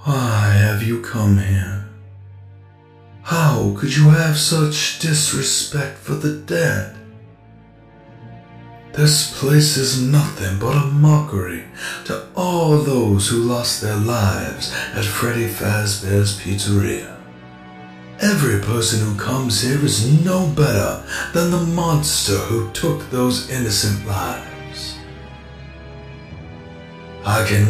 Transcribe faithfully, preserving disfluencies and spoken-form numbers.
Why have you come here? How could you have such disrespect for the dead? This place is nothing but a mockery to all those who lost their lives at Freddy Fazbear's Pizzeria. Every person who comes here is no better than the monster who took those innocent lives. I can